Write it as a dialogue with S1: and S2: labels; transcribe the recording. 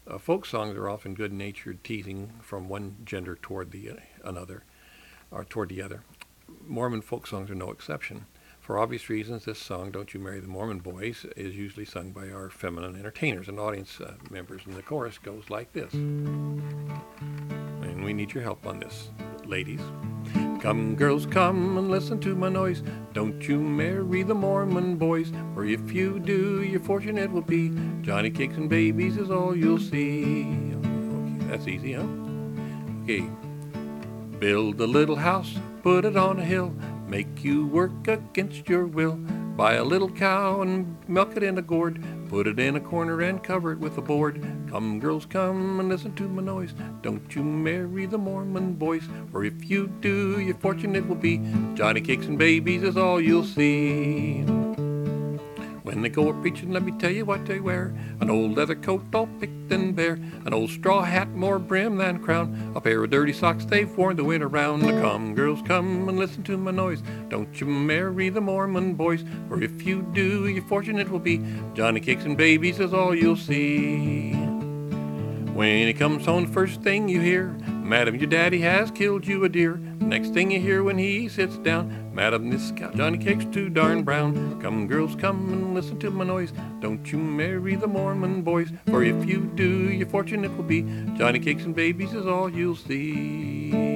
S1: Folk songs are often good-natured teasing from one gender toward the another, or toward the other. Mormon folk songs are no exception. For obvious reasons, this song, Don't You Marry the Mormon Boys, is usually sung by our feminine entertainers and audience members, and the chorus goes like this. And we need your help on this, ladies. Come, girls, come and listen to my noise. Don't you marry the Mormon boys, for if you do, your fortune it will be. Johnny cakes and babies is all you'll see. Okay, that's easy, huh? Okay. Build a little house, put it on a hill, make you work against your will. Buy a little cow and milk it in a gourd, put it in a corner and cover it with a board. Come, girls, come and listen to my noise. Don't you marry the Mormon boys, for if you do, your fortune it will be. Johnny cakes and babies is all you'll see. When they go a preaching, let me tell you what they wear. An old leather coat all picked and bare, an old straw hat more brim than crown, a pair of dirty socks they've worn the winter round. Come, girls, come and listen to my noise. Don't you marry the Mormon boys, for if you do, your fortune it will be. Johnny cakes and babies is all you'll see. When he comes home, the first thing you hear, Madam, your daddy has killed you a deer. Next thing you hear when he sits down, Madam, this Johnny cake's too darn brown. Come, girls, come and listen to my noise. Don't you marry the Mormon boys, for if you do, your fortune it will be. Johnny cakes and babies is all you'll see.